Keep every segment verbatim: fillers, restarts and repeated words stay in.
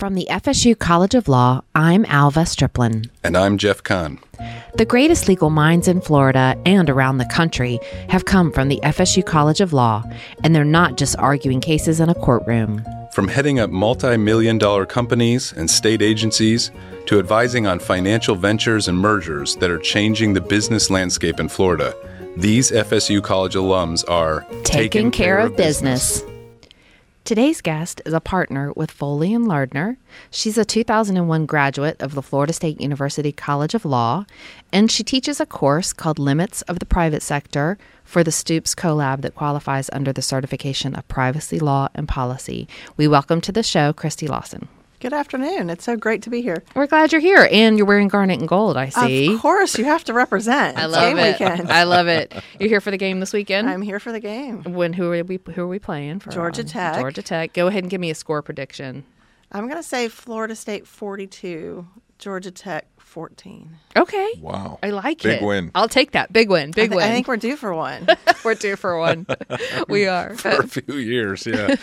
From the F S U College of Law, I'm Alva Striplin. And I'm Jeff Kahn. The greatest legal minds in Florida and around the country have come from the F S U College of Law, and they're not just arguing cases in a courtroom. From heading up multi-million dollar companies and state agencies to advising on financial ventures and mergers that are changing the business landscape in Florida, these F S U College alums are taking, taking care, care of business. business. Today's guest is a partner with Foley and Lardner. She's a two thousand one graduate of the Florida State University College of Law, and she teaches a course called Limits of the Private Sector for the Stoops Collab that qualifies under the certification of Privacy Law and Policy. We welcome to the show Christy Lawson. Good afternoon. It's so great to be here. We're glad you're here. And you're wearing garnet and gold, I see. Of course. You have to represent. I love game it. Weekend. I love it. You're here for the game this weekend? I'm here for the game. When Who are we Who are we playing? For Georgia um, Tech. Georgia Tech. Go ahead and give me a score prediction. I'm going to say Florida State forty-two, Georgia Tech fourteen. Okay. Wow. I like Big it. Big win. I'll take that. Big win. Big I th- win. I think we're due for one. We're due for one. We are. For a few years, yeah.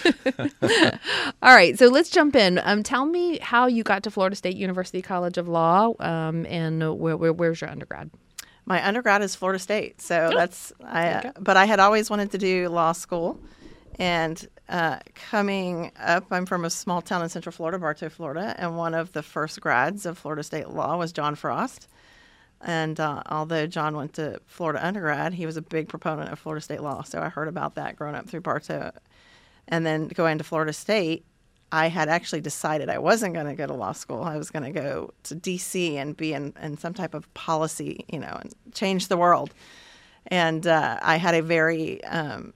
All right. So let's jump in. Um, tell me how you got to Florida State University College of Law, um, and where, where, where's your undergrad? My undergrad is Florida State. So Oh, that's, I. Uh, but I had always wanted to do law school. And uh, coming up, I'm from a small town in Central Florida, Bartow, Florida, and one of the first grads of Florida State Law was John Frost. And uh, although John went to Florida undergrad, he was a big proponent of Florida State Law. So I heard about that growing up through Bartow. And then going to Florida State, I had actually decided I wasn't going to go to law school. I was going to go to D C and be in, in some type of policy, you know, and change the world. And uh, I had a very um,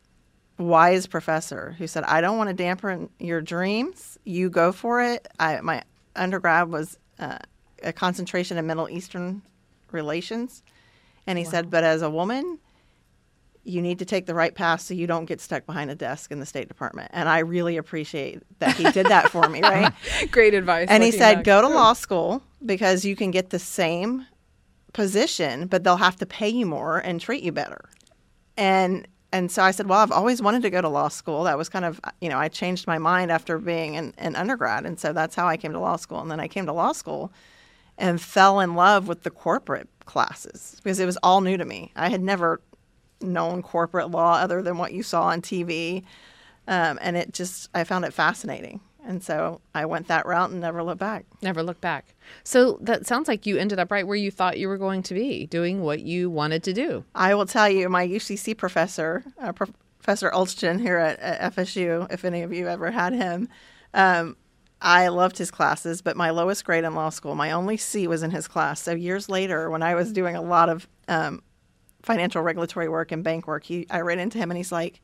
wise professor who said, I don't want to dampen your dreams. You go for it. I, my undergrad was uh, a concentration in Middle Eastern relations. And he wow. said, but as a woman, you need to take the right path so you don't get stuck behind a desk in the State Department. And I really appreciate that he did that for me, right? Great advice. And he said, back. go to law school because you can get the same position, but they'll have to pay you more and treat you better. And and so I said, well, I've always wanted to go to law school. That was kind of, you know, I changed my mind after being an, an undergrad. And so that's how I came to law school. And then I came to law school and fell in love with the corporate classes because it was all new to me. I had never known corporate law other than what you saw on T V. Um, and it just, I found it fascinating. And so I went that route and never looked back. Never looked back. So that sounds like you ended up right where you thought you were going to be, doing what you wanted to do. I will tell you, my U C C professor, uh, Professor Ulston here at, at F S U, if any of you ever had him, um, I loved his classes, but my lowest grade in law school, my only C was in his class. So years later, when I was doing a lot of um, financial regulatory work and bank work, he, I ran into him and he's like,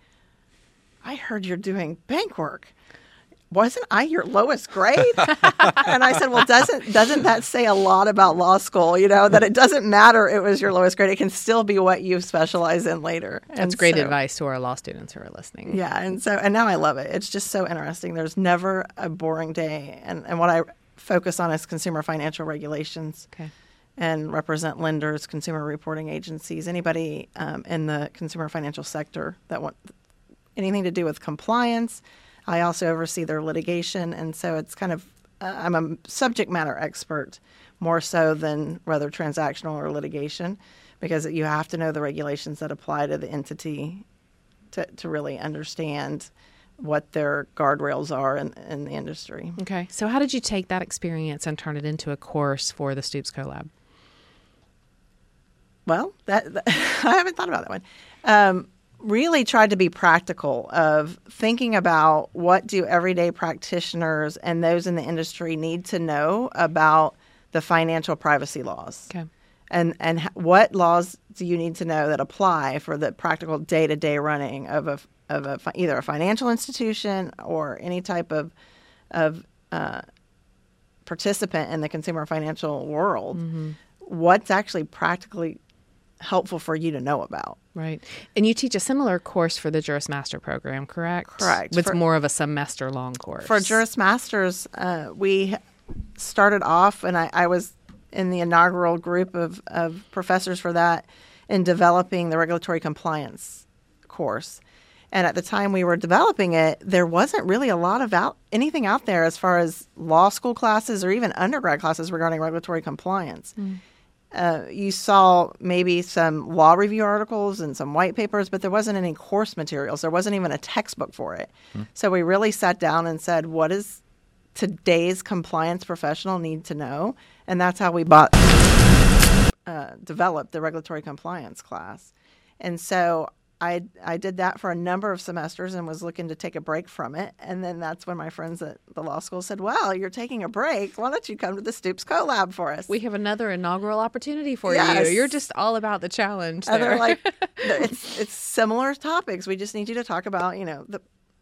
I heard you're doing bank work. Wasn't I your lowest grade? And I said, well, doesn't doesn't that say a lot about law school, you know, that it doesn't matter it was your lowest grade. It can still be what you specialize in later. That's and great so, advice to our law students who are listening. Yeah. And so, and now I love it. It's just so interesting. There's never a boring day. And, and what I focus on is consumer financial regulations. Okay. And represent lenders, consumer reporting agencies, anybody um, in the consumer financial sector that want anything to do with compliance. I also oversee their litigation, and so it's kind of, uh, I'm a subject matter expert more so than whether transactional or litigation, because you have to know the regulations that apply to the entity to, to really understand what their guardrails are in, in the industry. Okay. So how did you take that experience and turn it into a course for the Stoops Collab? Well, that, that I haven't thought about that one. Um, really tried to be practical of thinking about what do everyday practitioners and those in the industry need to know about the financial privacy laws. Okay. And and what laws do you need to know that apply for the practical day-to-day running of a of a either a financial institution or any type of of uh, participant in the consumer financial world? Mm-hmm. What's actually practically helpful for you to know about. Right. And you teach a similar course for the Juris Master program, correct? Correct. It's for, more of a semester-long course. For Juris Masters, uh, we started off, and I, I was in the inaugural group of, of professors for that, in developing the regulatory compliance course. And at the time we were developing it, there wasn't really a lot of out, anything out there as far as law school classes or even undergrad classes regarding regulatory compliance. Mm. Uh, you saw maybe some law review articles and some white papers, but there wasn't any course materials. There wasn't even a textbook for it. Mm. So we really sat down and said, what does today's compliance professional need to know? And that's how we bought, uh, developed the regulatory compliance class. And so I I did that for a number of semesters and was looking to take a break from it. And then that's when my friends at the law school said, well, you're taking a break. Why don't you come to the Stoops CoLab for us? We have another inaugural opportunity for yes. you. You're just all about the challenge there. And they're like, it's, it's similar topics. We just need you to talk about, you know, the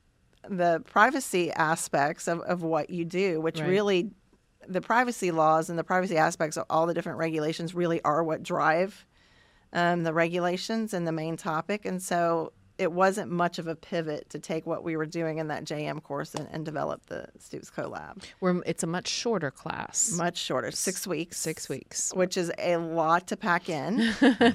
the privacy aspects of, of what you do, which right. really, the privacy laws and the privacy aspects of all the different regulations really are what drive Um, the regulations and the main topic. And so it wasn't much of a pivot to take what we were doing in that J M course and, and develop the Stoops CoLab. Where it's a much shorter class. Much shorter, six weeks. Six weeks. Which is a lot to pack in.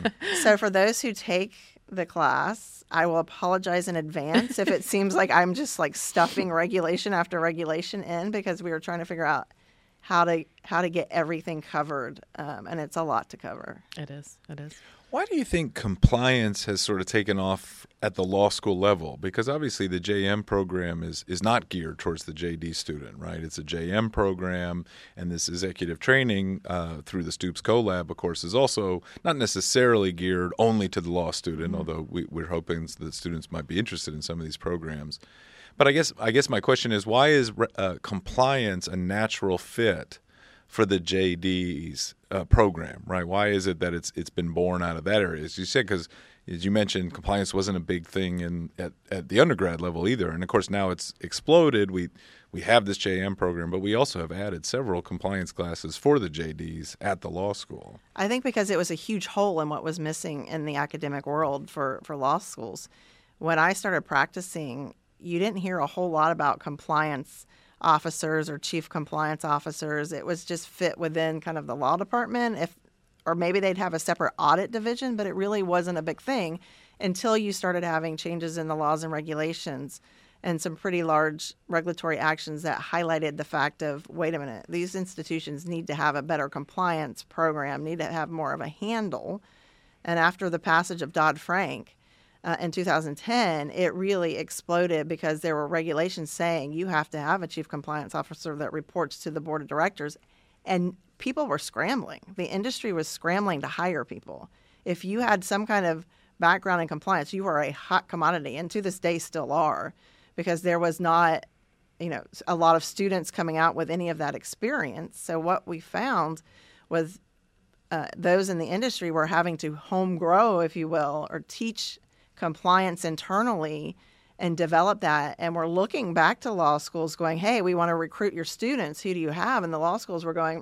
So for those who take the class, I will apologize in advance if it seems like I'm just like stuffing regulation after regulation in, because we were trying to figure out how to how to get everything covered. Um, and it's a lot to cover. It is. It is. Why do you think compliance has sort of taken off at the law school level? Because obviously the J M program is is not geared towards the J D student, right? It's a J M program, and this executive training uh, through the Stoops CoLab, of course, is also not necessarily geared only to the law student, mm-hmm. although we, we're hoping that students might be interested in some of these programs. But I guess I guess my question is, why is uh, compliance a natural fit for the J D's uh, program, right? Why is it that it's it's been born out of that area? As you said, because as you mentioned, compliance wasn't a big thing in at, at the undergrad level either. And of course now it's exploded. We we have this J M program, but we also have added several compliance classes for the J Ds at the law school. I think because it was a huge hole in what was missing in the academic world for, for law schools. When I started practicing, you didn't hear a whole lot about compliance officers or chief compliance officers. It was just fit within kind of the law department, if or maybe they'd have a separate audit division, but it really wasn't a big thing until you started having changes in the laws and regulations and some pretty large regulatory actions that highlighted the fact of, wait a minute, these institutions need to have a better compliance program, need to have more of a handle. And after the passage of Dodd-Frank, Uh, in two thousand ten, it really exploded because there were regulations saying you have to have a chief compliance officer that reports to the board of directors. And people were scrambling. The industry was scrambling to hire people. If you had some kind of background in compliance, you were a hot commodity, and to this day still are, because there was not, you know, a lot of students coming out with any of that experience. So what we found was uh, those in the industry were having to home grow, if you will, or teach compliance internally and develop that. And we're looking back to law schools going, hey, we want to recruit your students. Who do you have? And the law schools were going,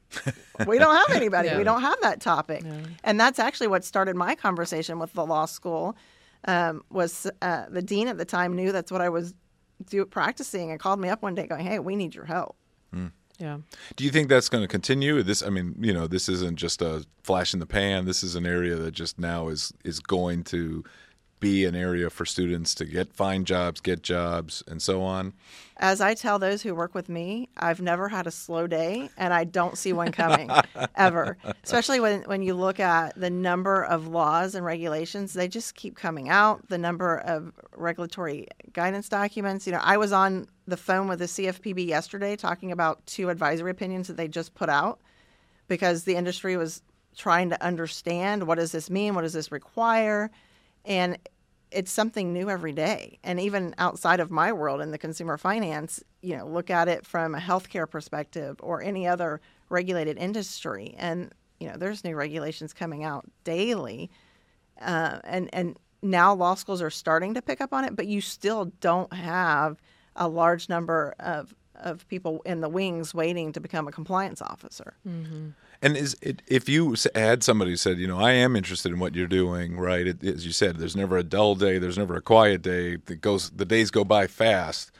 we don't have anybody. Yeah. We don't have that topic. Yeah. And that's actually what started my conversation with the law school. Um, was uh, the dean at the time knew that's what I was do, practicing and called me up one day going, hey, we need your help. Mm. Yeah. Do you think that's going to continue? This, I mean, you know, this isn't just a flash in the pan. This is an area that just now is is going to be an area for students to get find jobs, get jobs, and so on? As I tell those who work with me, I've never had a slow day, and I don't see one coming, ever. Especially when, when you look at the number of laws and regulations, they just keep coming out, the number of regulatory guidance documents. You know, I was on the phone with the C F P B yesterday talking about two advisory opinions that they just put out because the industry was trying to understand, what does this mean? What does this require? And it's something new every day. And even outside of my world in the consumer finance, you know, look at it from a healthcare perspective or any other regulated industry. And, you know, there's new regulations coming out daily. Uh, and, and now law schools are starting to pick up on it, but you still don't have a large number of, of people in the wings waiting to become a compliance officer. Mm-hmm. And is it, if you had somebody who said, you know, I am interested in what you're doing, right? It, as you said, there's never a dull day, there's never a quiet day. It goes, the days go by fast.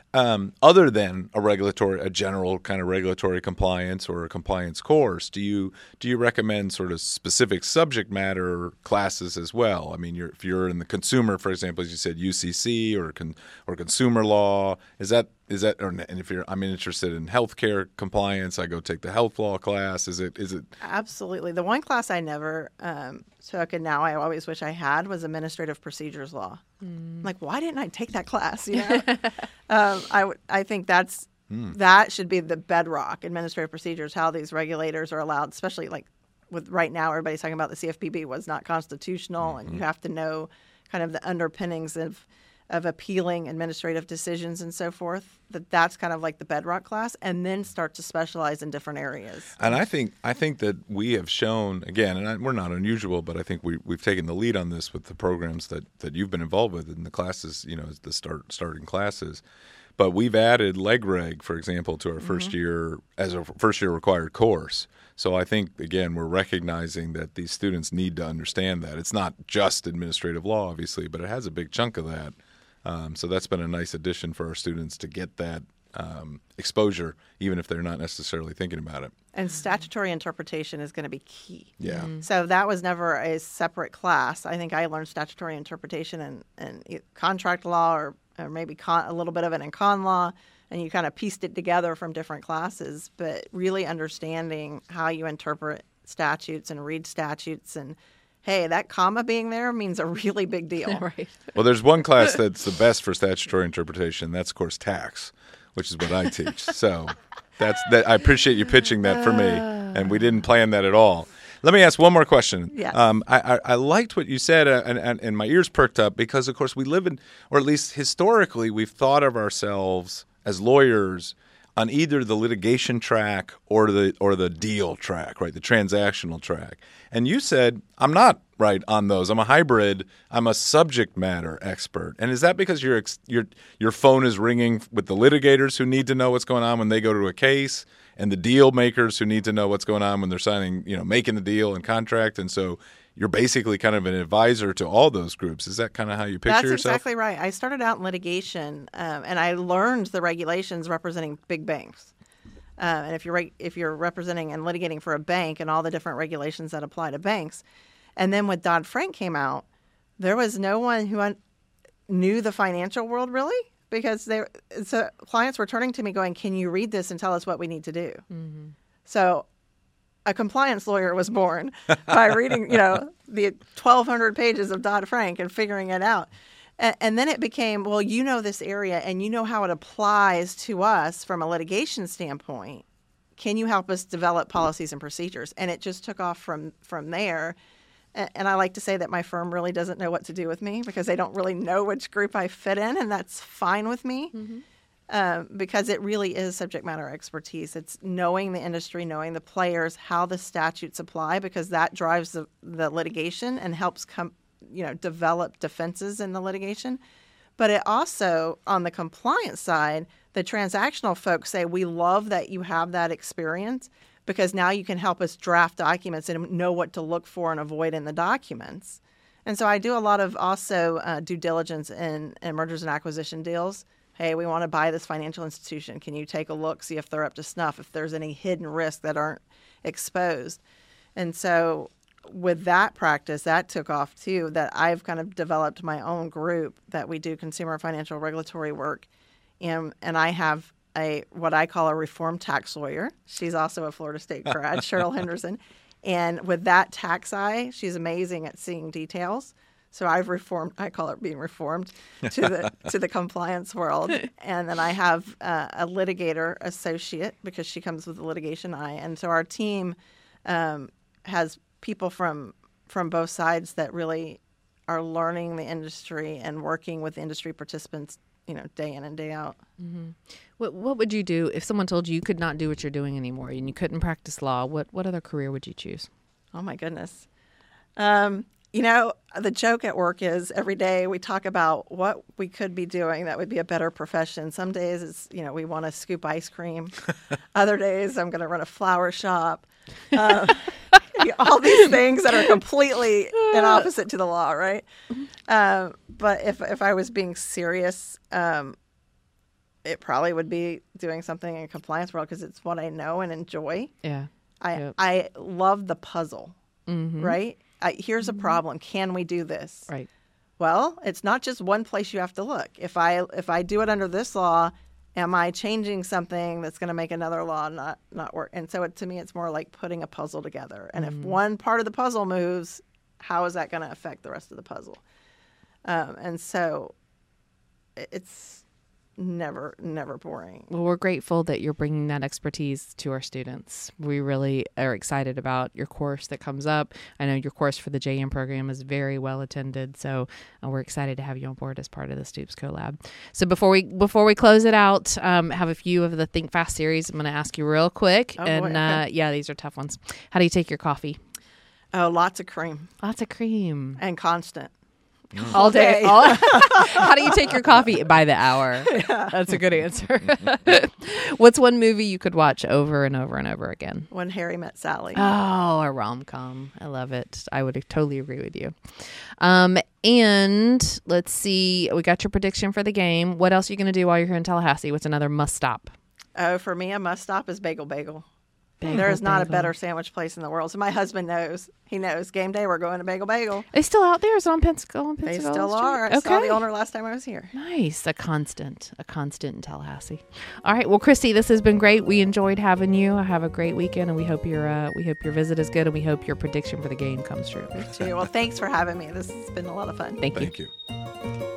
Um, other than a regulatory, a general kind of regulatory compliance or a compliance course, do you do you recommend sort of specific subject matter classes as well? I mean, you're, if you're in the consumer, for example, as you said, U C C or con, or consumer law, is that is that? Or, and if you're, I'm interested in healthcare compliance, I go take the health law class. Is it is it? Absolutely. The one class I never um, took, and now I always wish I had, was administrative procedures law. Mm. Like, why didn't I take that class? You know. Um, I, w- I think that's mm. that should be the bedrock, administrative procedures, how these regulators are allowed, especially like with right now, everybody's talking about the C F P B was not constitutional, mm-hmm. and you have to know kind of the underpinnings of of appealing administrative decisions and so forth. That that's kind of like the bedrock class, and then start to specialize in different areas. And I think I think that we have shown, again, and I, we're not unusual, but I think we, we've taken the lead on this with the programs that, that you've been involved with in the classes, you know, the start starting classes. But we've added LegReg, for example, to our mm-hmm. first year as a first year required course. So I think, again, we're recognizing that these students need to understand that. It's not just administrative law, obviously, but it has a big chunk of that. Um, so that's been a nice addition for our students to get that um, exposure, even if they're not necessarily thinking about it. And statutory interpretation is going to be key. Yeah. Mm-hmm. So that was never a separate class. I think I learned statutory interpretation in, in contract law or, or maybe con, a little bit of it in con law, and you kind of pieced it together from different classes. But really understanding how you interpret statutes and read statutes, and hey, that comma being there means a really big deal. Right. Well, there's one class that's the best for statutory interpretation. That's, of course, tax, which is what I teach. So that's that. I appreciate you pitching that for me, and we didn't plan that at all. Let me ask one more question. Yes. Um, I, I, I liked what you said, uh, and, and, and my ears perked up because, of course, we live in, or at least historically, we've thought of ourselves as lawyers on either the litigation track or the or the deal track, right, the transactional track. And you said, I'm not right on those. I'm a hybrid. I'm a subject matter expert. And is that because your your your phone is ringing with the litigators who need to know what's going on when they go to a case, and the deal makers who need to know what's going on when they're signing, you know, making the deal and contract, and so you're basically kind of an advisor to all those groups. Is that kind of how you picture That's yourself? That's exactly right. I started out in litigation, um, and I learned the regulations representing big banks. Uh, and if you're re- if you're representing and litigating for a bank and all the different regulations that apply to banks, and then when Dodd-Frank came out, there was no one who un- knew the financial world really, because they so clients were turning to me going, "Can you read this and tell us what we need to do?" Mm-hmm. So a compliance lawyer was born by reading, you know, the twelve hundred pages of Dodd-Frank and figuring it out. And, and then it became, well, you know this area and you know how it applies to us from a litigation standpoint. Can you help us develop policies and procedures? And it just took off from, from there. And, and I like to say that my firm really doesn't know what to do with me because they don't really know which group I fit in, and that's fine with me. Mm-hmm. Um, because it really is subject matter expertise. It's knowing the industry, knowing the players, how the statutes apply, because that drives the, the litigation and helps come, you know, develop defenses in the litigation. But it also, on the compliance side, the transactional folks say, we love that you have that experience because now you can help us draft documents and know what to look for and avoid in the documents. And so I do a lot of also uh, due diligence in, in mergers and acquisition deals. Hey, we want to buy this financial institution. Can you take a look, see if they're up to snuff, if there's any hidden risks that aren't exposed? And so with that practice, that took off too, that I've kind of developed my own group that we do consumer financial regulatory work. And, and I have a what I call a reformed tax lawyer. She's also a Florida State grad, Cheryl Henderson. And with that tax eye, she's amazing at seeing details. So I've reformed, I call it being reformed to the to the compliance world. And then I have uh, a litigator associate because she comes with a litigation eye. And so our team um, has people from from both sides that really are learning the industry and working with industry participants, you know, day in and day out. Mm-hmm. What what would you do if someone told you you could not do what you're doing anymore and you couldn't practice law? What what other career would you choose? Oh my goodness. Um, You know, the joke at work is every day we talk about what we could be doing that would be a better profession. Some days it's, you know, we want to scoop ice cream. Other days I'm going to run a flower shop. Uh, all these things that are completely in opposite to the law, right? Um, but if if I was being serious, um, it probably would be doing something in compliance world because it's what I know and enjoy. Yeah. I Yep. I love the puzzle, Mm-hmm. right? I, here's a problem. Can we do this? Right. Well, it's not just one place you have to look. If I if I do it under this law, am I changing something that's going to make another law not not work? And so it, to me, it's more like putting a puzzle together. And Mm-hmm. if one part of the puzzle moves, how is that going to affect the rest of the puzzle? Um, and so it- it's never never boring. Well, we're grateful that you're bringing that expertise to our students. We really are excited about your course that comes up. I know your course for the J M program is very well attended, so uh, we're excited to have you on board as part of the Stoops CoLab. So before we before we close it out, um, have a few of the Think Fast series. I'm going to ask you real quick, Oh, and boy, okay. uh, yeah, these are tough ones. How do you take your coffee? Oh, lots of cream Lots of cream. and constant. All day. day. All- How do you take your coffee? By the hour. That's a good answer. What's one movie you could watch over and over and over again? When Harry Met Sally. Oh, a rom-com. I love it. I would totally agree with you. Um, and let's see. We got your prediction for the game. What else are you going to do while you're here in Tallahassee? What's another must stop? Oh, for me, a must stop is Bagel Bagel. Bagel there is not Bagel. a better sandwich place in the world. So my husband knows. He knows. Game day, we're going to Bagel Bagel. Are they still out there? Is it on Pensacola? On They Pensacola still Street? are. I Okay. saw the owner last time I was here. Nice. A constant. A constant in Tallahassee. All right. Well, Christy, this has been great. We enjoyed having you. Have a great weekend, and we hope your uh, we hope your visit is good, and we hope your prediction for the game comes true. Too. Well, thanks for having me. This has been a lot of fun. Thank you. Thank you.